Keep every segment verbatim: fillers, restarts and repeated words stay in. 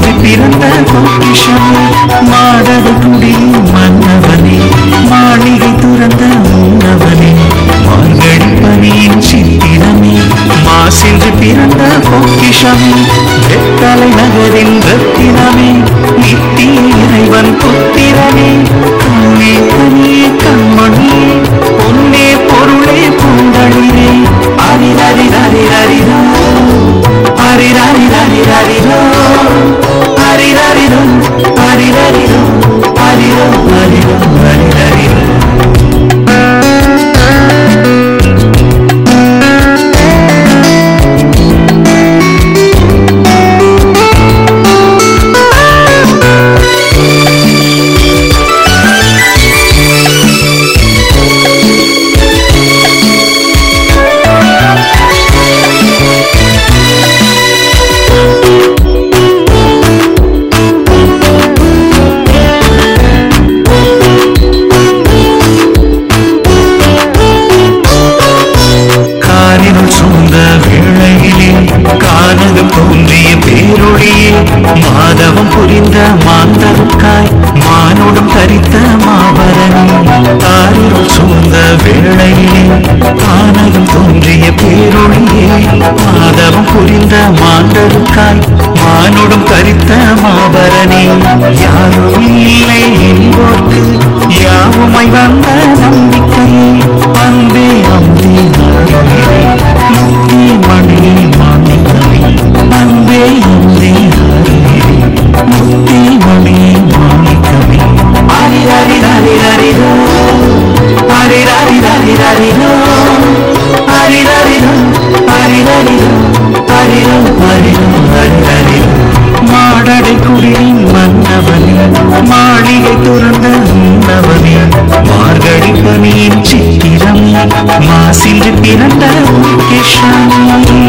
மாசின்று பிறந்த பொக்கிஷமே மாடது குடி மன்னவனே மாளிகை துறந்த உன்னவனே மார்கழி பனியின் சித்திரமே மாசின்று பிறந்த பொக்கிஷமே வெத்தலை நகரின் ரத்தினமே நித்திய இறைவன் புத்திரனே கண்ணே கனியே கண்மணியே பொன்னே பொருளே பூந்தளிரே அரிரரிரரிரரிரோ அரிரரிரரிரரிரோ அரிரரிரோ அரிரரிரோ அரிரோ அரிரோ அரிரரிரோ மாதவம் புரிந்த மாந்தருக்காய் மானுடம் தரித்த மாபரணம் தாரிருள் சூழ்ந்த வேளையிலே ஆனகம் தோன்றிய பேரொழியே மாதவம் புரிந்த மாந்தருக்காய் மானுடம் தரித்த மாபரணே யாரும் இல்லை என்போர்க்கு யாவுமை வந்த நம்பிக்கையே அன்பே அம்பே முக்தி மணியே மாணிக்கமே அன்பே அம்பே முக்தி மணியே மாணிக்கமே அரிரரிரரிரரிரோ அரிரரிரரிரரிரோ அரிரரிரோ அரிரரிரோ அரிரோ அரிரோ அரிரரிரோ மாடடை குடியின் மன்னவனே மாளிகை துறந்த உன்னவனே மார்கழி பனியின் சித்திரமே மாசின்று பிறந்த பொக்கிஷமே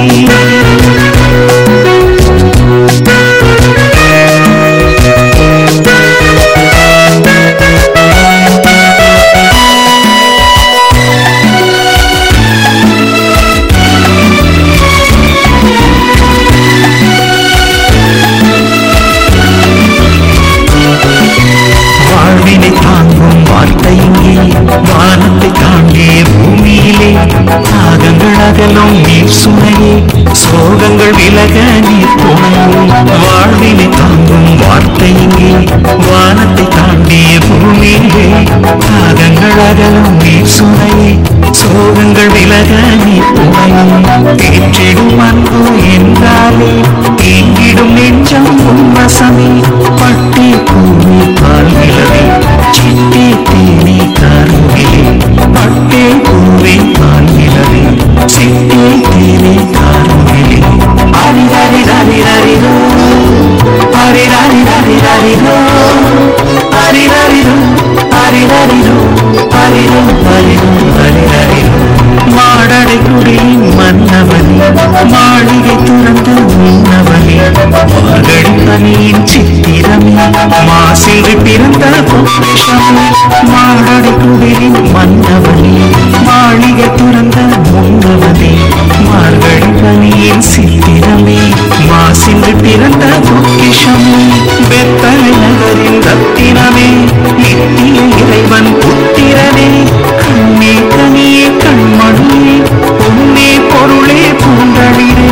வானத்தை தாண்டிய பூமியிலே தாகங்கள் அகலும் நீர் சுனையே சோகங்கள் விலக நீர் துணையே வாழ்வினை தாங்கும் வார்த்தை இங்கே வானத்தை தாண்டிய பூமியிலே தாகங்கள் அகலும் நீர் சுனையே சோகங்கள் விலக நீர் துணையே தேற்றிடும் அன்பு என்றாலே தீங்கிடும் நெஞ்சம் உன்வசமே பட்டி பூமி பால்நிலவே சிட்டி தேனி கார்முகிலே பட்டே பூவே பால்நிலவே சிட்டி தேனி கார்முகிலே அரிரரிரரிரரிரோ அரிரரிரரிரரிரோ அரிரரிரோ அரிரரிரோ அரிரோ அரிரோ அரிரரிரோ மாடடை குடியின் மன்னவனே மாளிகை துறந்த உன்னவனே மார்கழி பனியின் சித்திரமே மாசின்று பிறந்த பொக்கிஷமே மாடடை குடியின் மன்னவனே மாளிகை துறந்த உன்னவனே மார்கழி பனியின் சித்திரமே மாசின்று பிறந்த பொக்கிஷமே வெத்தலை நகரின் ரத்தினமே நித்திய இறைவன் புத்திரனே கண்ணே கனியே கண்மணியே பொன்னே பொருளே பூந்தளிரே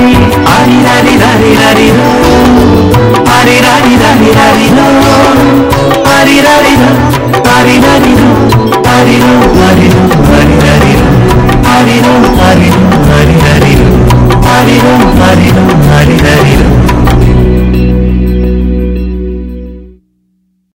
அரிரரிரரிரரிரோ அரிரரிரரிரரிரோ அரிரரிரோ